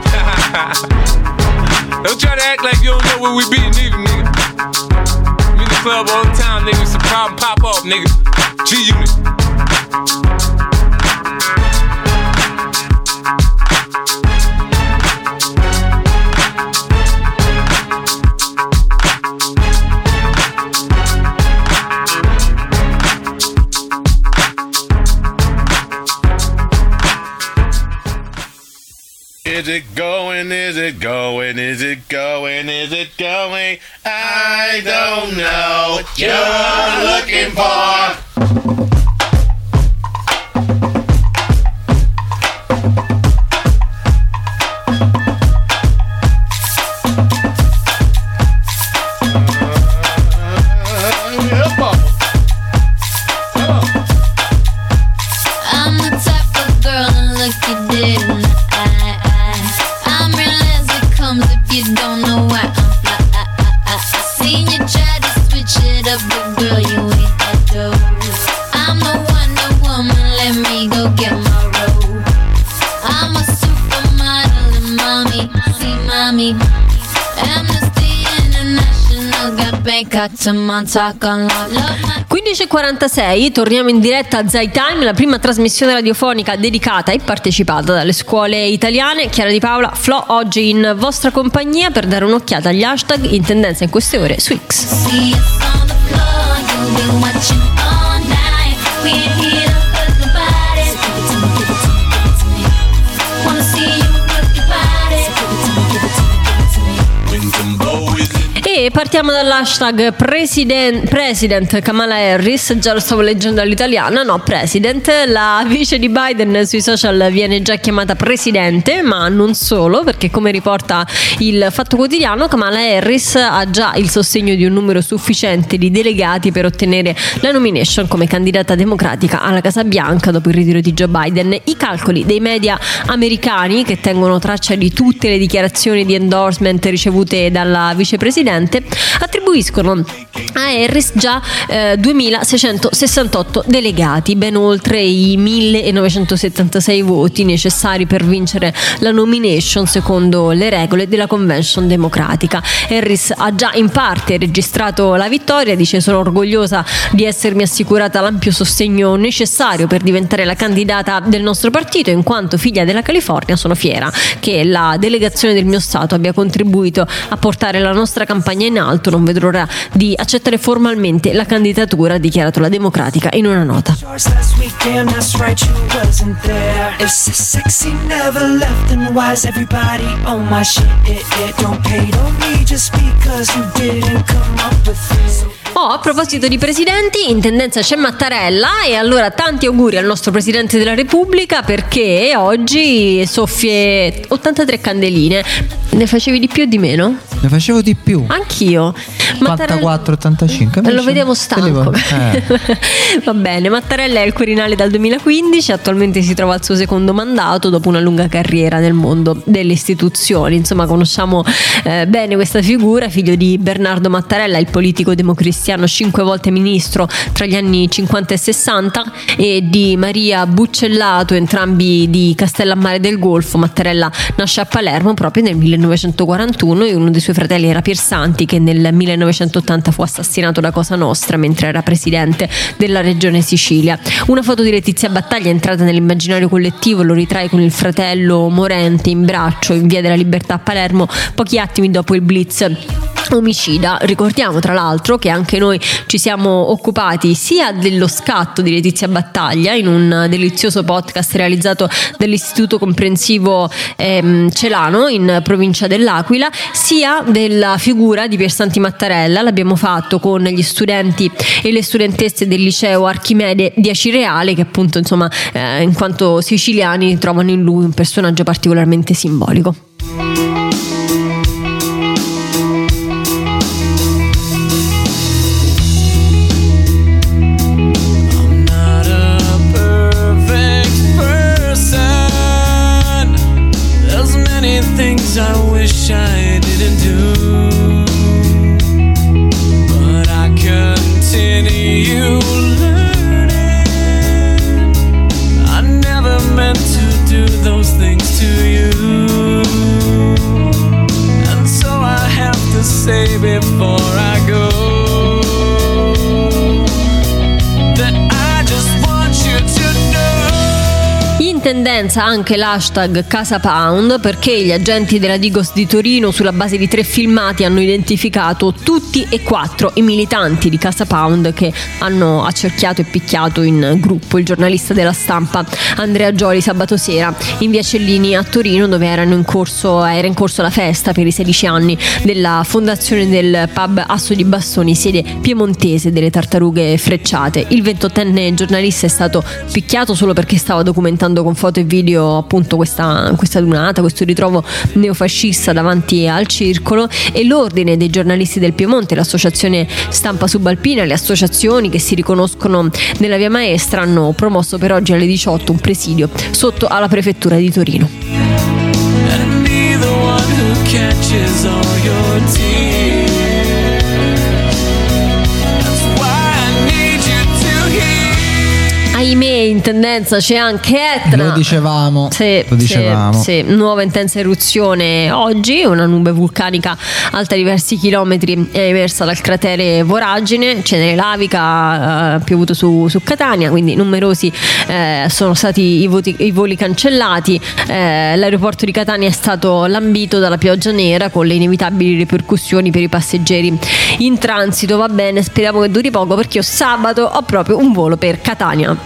Don't try to act like you don't know where we be, nigga, nigga. I'm in the club all the time, nigga. It's a problem, pop off, nigga. G-Unit. Is it going? Is it going? Is it going? Is it going? I don't know what you're looking for. I'm the type of girl to look you dead in the eye. I'm real as it comes if you don't know why I'm fly. I seen you try to switch it up, but girl, you ain't that dope. I'm the Wonder Woman, let me go get my robe. I'm a supermodel and mommy, see mommy. Amnesty International got Bangkok to Montauk on love. quindici e quarantasei, torniamo in diretta a Zai Time, la prima trasmissione radiofonica dedicata e partecipata dalle scuole italiane. Chiara Di Paola, Flo, oggi in vostra compagnia per dare un'occhiata agli hashtag in tendenza in queste ore su X. E partiamo dall'hashtag President, President Kamala Harris. Già lo stavo leggendo all'italiana. No, President. La vice di Biden sui social viene già chiamata Presidente, ma non solo, perché come riporta il Fatto Quotidiano, Kamala Harris ha già il sostegno di un numero sufficiente di delegati per ottenere la nomination come candidata democratica alla Casa Bianca dopo il ritiro di Joe Biden. I calcoli dei media americani, che tengono traccia di tutte le dichiarazioni di endorsement ricevute dalla vicepresidente, attribuiscono a Harris già eh, duemilaseicentosessantotto delegati, ben oltre i millenovecentosettantasei voti necessari per vincere la nomination secondo le regole della convention democratica. Harris ha già in parte registrato la vittoria, dice: sono orgogliosa di essermi assicurata l'ampio sostegno necessario per diventare la candidata del nostro partito, in quanto figlia della California sono fiera che la delegazione del mio stato abbia contribuito a portare la nostra campagna in alto, non vedo l'ora di accettare formalmente la candidatura, ha dichiarato la democratica in una nota. Oh, a proposito di presidenti, in tendenza c'è Mattarella, e allora tanti auguri al nostro Presidente della Repubblica, perché oggi soffie ottantatré candeline. Ne facevi di più o di meno? Ne facevo di più. Anch'io. ottantaquattro ottantacinque. Lo vediamo stanco. Eh. Va bene, Mattarella è al Quirinale dal duemilaquindici, attualmente si trova al suo secondo mandato dopo una lunga carriera nel mondo delle istituzioni. Insomma, conosciamo eh, bene questa figura, figlio di Bernardo Mattarella, il politico democristiano cinque volte ministro tra gli anni cinquanta e sessanta, e di Maria Buccellato, entrambi di Castellammare del Golfo. Mattarella nasce a Palermo proprio nel millenovecentoquarantuno e uno dei suoi fratelli era Piersanti, che nel millenovecentottanta fu assassinato da Cosa Nostra mentre era presidente della regione Sicilia. Una foto di Letizia Battaglia è entrata nell'immaginario collettivo, lo ritrae con il fratello morente in braccio in Via della Libertà a Palermo pochi attimi dopo il blitz omicida. Ricordiamo tra l'altro che anche noi ci siamo occupati sia dello scatto di Letizia Battaglia in un delizioso podcast realizzato dall'Istituto Comprensivo ehm, Celano in provincia dell'Aquila, sia della figura di Piersanti Mattarella. L'abbiamo fatto con gli studenti e le studentesse del liceo Archimede di Acireale, che appunto insomma eh, in quanto siciliani trovano in lui un personaggio particolarmente simbolico. I wish I didn't do, but I continue learning. I never meant to do those things to you, and so I have to say before I go that I just want you to know. In tendenza anche l'hashtag Casa Pound, perché gli agenti della Digos di Torino, sulla base di tre filmati, hanno identificato tutti e quattro i militanti di Casa Pound che hanno accerchiato e picchiato in gruppo il giornalista della Stampa Andrea Gioli sabato sera in via Cellini a Torino, dove erano in corso, era in corso la festa per i sedici anni della fondazione del pub Asso di Bassoni, sede piemontese delle Tartarughe Frecciate. Il ventottenne giornalista è stato picchiato solo perché stava documentando con foto e video appunto questa, questa dunata, questo ritrovo neofascista davanti al circolo, e l'Ordine dei giornalisti del Piemonte, l'associazione Stampa Subalpina, le associazioni che si riconoscono nella Via Maestra hanno promosso per oggi alle diciotto un presidio sotto alla prefettura di Torino. Ahimè, in tendenza c'è anche Etna. Lo dicevamo. Sì, lo dicevamo. Sì, sì. Nuova intensa eruzione oggi, una nube vulcanica alta diversi chilometri è emersa dal cratere Voragine, cenere lavica, ha piovuto su, su Catania, quindi numerosi eh, sono stati i, voti, i voli cancellati. Eh, l'aeroporto di Catania è stato lambito dalla pioggia nera, con le inevitabili ripercussioni per i passeggeri in transito. Va bene, speriamo che duri poco, perché io sabato ho proprio un volo per Catania.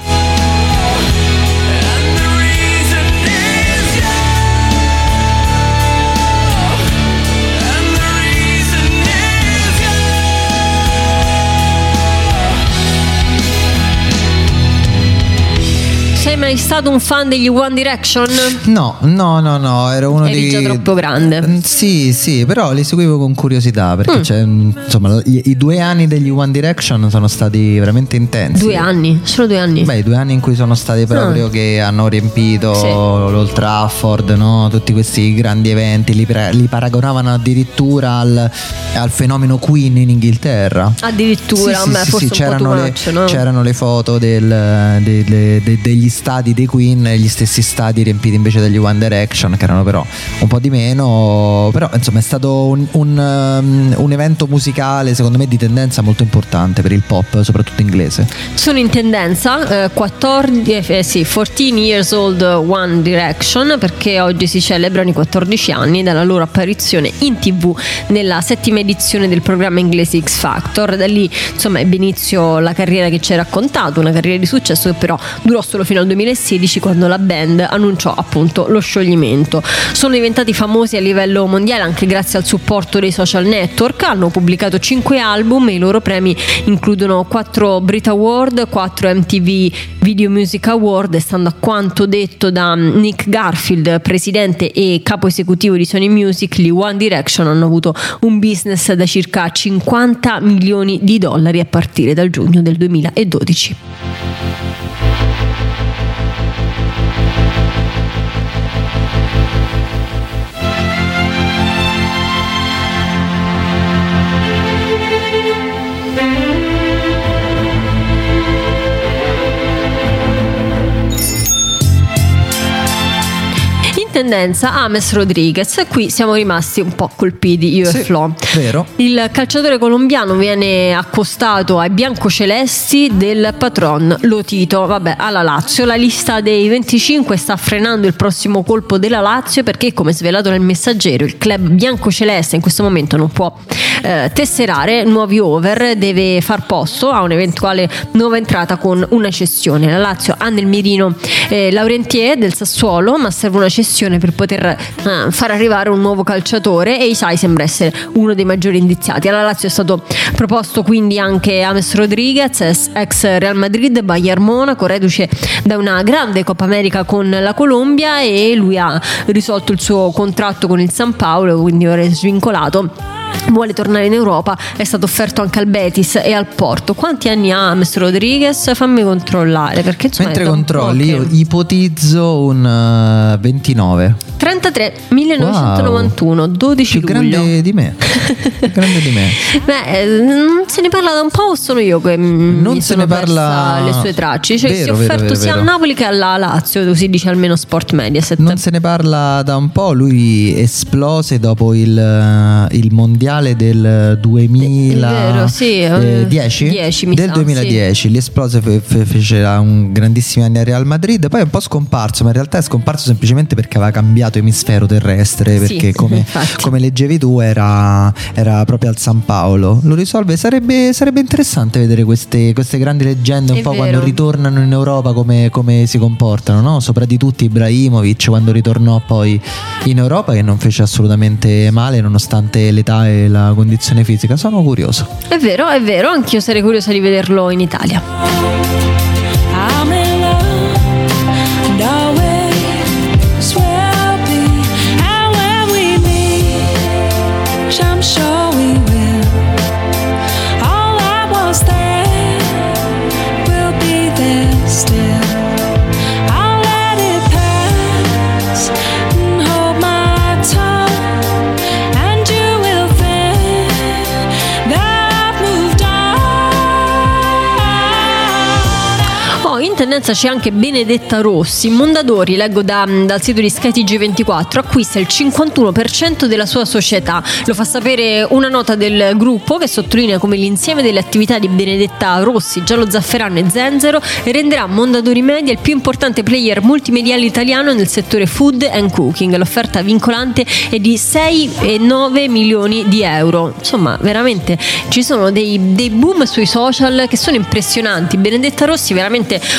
mai stato un fan degli One Direction? No, no, no, no, ero uno Eri di... già troppo grande. Sì, sì, però li seguivo con curiosità perché Mm. c'è, insomma, i, i due anni degli One Direction sono stati veramente intensi. Due anni, solo due anni. Beh, i due anni in cui sono stati proprio Ah. che hanno riempito Sì. l'Old Trafford, no? Tutti questi grandi eventi, li, pre- li paragonavano addirittura al, al fenomeno Queen in Inghilterra. Addirittura, Sì, sì, beh, sì, forse sì, un c'erano, po' le, too much, no? c'erano le foto del, de- de- de- degli stadi dei Queen e gli stessi stadi riempiti invece dagli One Direction, che erano però un po' di meno. Però insomma è stato un, un, um, un evento musicale secondo me di tendenza molto importante per il pop, soprattutto inglese. Sono in tendenza eh, quattordici, eh, sì, quattordici years old One Direction, perché oggi si celebrano i quattordici anni dalla loro apparizione in tv nella settima edizione del programma inglese X Factor. Da lì insomma ebbe inizio la carriera che ci hai raccontato, una carriera di successo che però durò solo fino al duemilasedici, quando la band annunciò appunto lo scioglimento. Sono diventati famosi a livello mondiale anche grazie al supporto dei social network, hanno pubblicato cinque album e i loro premi includono quattro Brit Award, quattro M T V Video Music Award, e stando a quanto detto da Nick Garfield, presidente e capo esecutivo di Sony Music, gli One Direction hanno avuto un business da circa cinquanta milioni di dollari a partire dal giugno del duemiladodici. Tendenza James Rodriguez, qui siamo rimasti un po' colpiti io Sì, e Flo. vero. Il calciatore colombiano viene accostato ai biancocelesti del patron Lotito, vabbè, alla Lazio. La lista dei venticinque sta frenando il prossimo colpo della Lazio perché, come svelato nel Messaggero, il club biancoceleste in questo momento non può eh, tesserare nuovi over, deve far posto a un'eventuale nuova entrata con una cessione. La Lazio ha nel mirino eh, Laurentier del Sassuolo, ma serve una cessione per poter eh, far arrivare un nuovo calciatore, e Isai sembra essere uno dei maggiori indiziati. Alla Lazio è stato proposto quindi anche James Rodriguez, ex Real Madrid, Bayern Monaco, reduce da una grande Coppa America con la Colombia, e lui ha risolto il suo contratto con il San Paolo, quindi ora è svincolato. Vuole tornare in Europa, è stato offerto anche al Betis e al Porto. Quanti anni ha James Rodriguez? Fammi controllare, perché insomma Mentre è da un controlli po' io che- ipotizzo un uh, ventinove. trentatré, millenovecentonovantuno, dodici Più luglio. grande di me. Più grande di me. Beh, eh, non se ne parla da un po', o sono io che mm, Non mi se sono ne parla- persa le sue tracce? Cioè, Vero, si è vero, offerto vero, sia vero. a Napoli che alla Lazio, così dice almeno Sport Mediaset. Non se ne parla da un po', lui esplose dopo il, il mondiale del duemila È vero, sì, eh, eh, dieci? dieci, mi del sa, duemiladieci, lì esplose, fe- fe- fece un grandissimi anni a Real Madrid, poi è un po' scomparso, ma in realtà è scomparso semplicemente perché aveva cambiato emisfero terrestre, Sì, perché come, infatti. come leggevi tu era, era proprio al San Paolo. Lo risolve, sarebbe, sarebbe interessante vedere queste, queste grandi leggende un È po' vero. quando ritornano in Europa come, come si comportano, no? Sopra di tutti Ibrahimovic quando ritornò poi in Europa, che non fece assolutamente male nonostante l'età e la condizione fisica. Sono curioso. È vero, è vero, anch'io sarei curiosa di vederlo in Italia. I'm in love, and always will be. And when we meet, which I'm sure we will, all that was there will be there still. I'll let it pass and hold my tongue, and you will think that I've moved on. Oh, in tendenza c'è anche Benedetta Rossi. Mondadori, leggo da- dal sito di Sky T G ventiquattro, acquista il cinquantuno per cento della sua società. Lo fa sapere una nota del gruppo, che sottolinea come l'insieme delle attività di Benedetta Rossi, Giallo Zafferano e Zenzero renderà Mondadori Media il più importante player multimediale italiano nel settore food and cooking. L'offerta vincolante è di sei virgola nove milioni di euro. Insomma, veramente ci sono dei, dei boom sui social che sono impressionanti. Benedetta Rossi veramente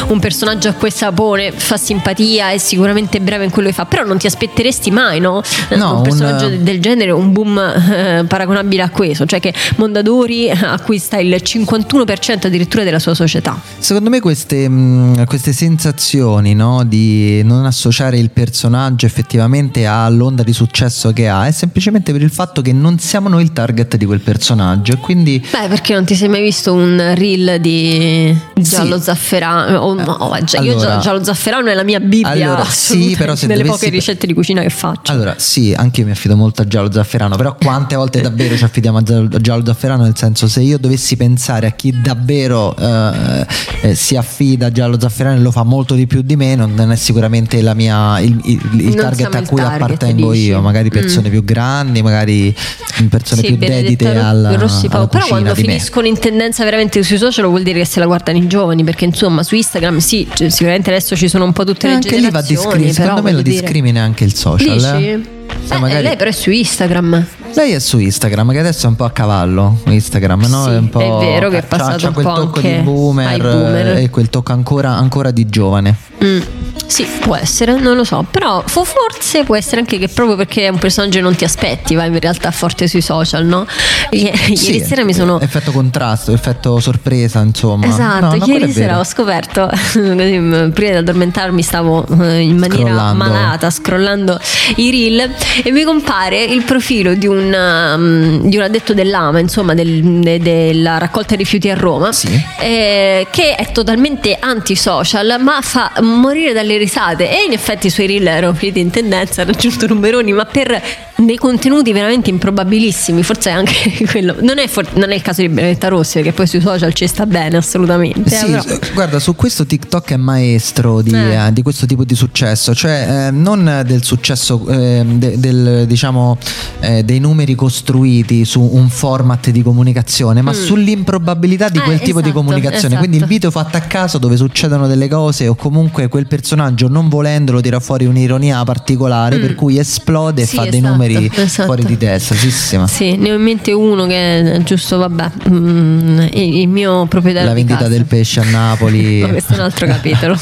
un personaggio a cui sapone, fa simpatia, è sicuramente bravo in quello che fa, però non ti aspetteresti mai, no? No, un personaggio un... del genere, un boom eh, paragonabile a questo, cioè che Mondadori acquista il cinquantuno per cento addirittura della sua società. Secondo me queste, mh, queste sensazioni, no, di non associare il personaggio effettivamente all'onda di successo che ha è semplicemente per il fatto che non siamo noi il target di quel personaggio, e quindi beh, perché non ti sei mai visto un reel di Giallo sì. Zafferano o, oh, oh, io allora, Giallo Zafferano è la mia bibbia allora, sì, però se nelle dovessi... poche ricette di cucina che faccio. Allora sì, anche io mi affido molto a Giallo Zafferano, però quante volte davvero ci affidiamo a Giallo Zafferano, nel senso, se io dovessi pensare a chi davvero eh, eh, si affida a Giallo Zafferano e lo fa molto di più di me, non è sicuramente la mia, il, il, il target a cui target, appartengo dici. Io, magari persone mm. più grandi, magari persone sì, più dedite alla, Rossi, alla però quando di finiscono me. in tendenza veramente sui social vuol dire che se la guardano i giovani, perché insomma su Instagram sì, cioè, sicuramente adesso ci sono un po' tutte eh, le anche generazioni, lì va discri- secondo me lo dire... discrimina anche il social. Dici? Eh? Eh, magari... lei però è su Instagram. Lei è su Instagram, che adesso è un po' a cavallo Instagram, no? Sì, è, un po'... è vero che è passato c'ha, c'ha un quel po' tocco anche di boomer, boomer e quel tocco ancora, ancora di giovane. Mm. Sì, può essere, non lo so, però forse può essere anche che proprio perché è un personaggio che non ti aspetti, va in realtà forte sui social, no? Ieri sì, sera mi sono... effetto contrasto, effetto sorpresa, insomma. Esatto, no, ieri sera ho scoperto, prima di addormentarmi stavo in maniera scrollando. malata scrollando i reel e mi compare il profilo di un, um, di un addetto dell'A M A, insomma del, de, della raccolta rifiuti a Roma, sì. eh, che è totalmente anti-social ma fa morire dalle risate, e in effetti i suoi reel erano finiti in tendenza, hanno raggiunto numeroni, ma per dei contenuti veramente improbabilissimi. Forse è anche quello, non è, for- non è il caso di Benedetta Rossi, perché poi sui social ci sta bene assolutamente. Sì, però... guarda, su questo TikTok è maestro di, eh. eh, di questo tipo di successo, cioè eh, non del successo eh, de, del, diciamo eh, dei numeri costruiti su un format di comunicazione, ma mm. sull'improbabilità di quel eh, tipo esatto, di comunicazione, esatto. quindi il video fatto a caso dove succedono delle cose, o comunque quel personaggio non volendolo tira fuori un'ironia particolare mm. per cui esplode e sì, fa esatto, dei numeri esatto. fuori di testa. Sì, ne ho in mente uno che è giusto, vabbè, mm, il mio proprietario la vendita di casa. del pesce a Napoli. Ma questo è un altro capitolo.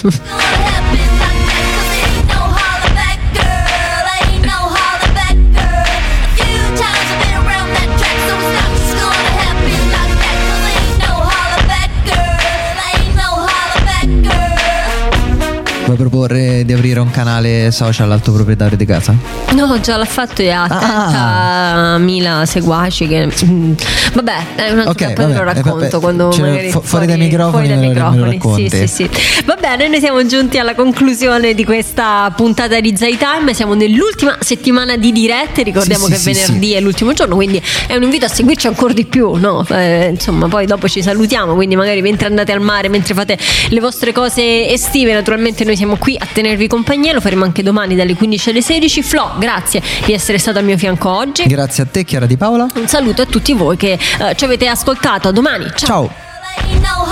Vuoi proporre di aprire un canale social al tuo proprietario di casa? No, già l'ha fatto e ha ottantamila seguaci che mm, vabbè, è un altro okay, poi vabbè, lo racconto vabbè, quando cioè, magari fu- fuori dai microfoni, fuori dai me lo, microfoni. me lo racconti. Sì, sì, sì. Va bene, noi siamo giunti alla conclusione di questa puntata di Zai Time, siamo nell'ultima settimana di dirette, ricordiamo sì, che sì, venerdì sì. è l'ultimo giorno, quindi è un invito a seguirci ancora di più, no? Eh, insomma, poi dopo ci salutiamo, quindi magari mentre andate al mare, mentre fate le vostre cose estive, naturalmente noi siamo qui a tenervi compagnia, lo faremo anche domani dalle quindici alle sedici. Flo, grazie di essere stato al mio fianco oggi. Grazie a te, Chiara Di Paola. Un saluto a tutti voi che eh, ci avete ascoltato. A domani. Ciao. Ciao.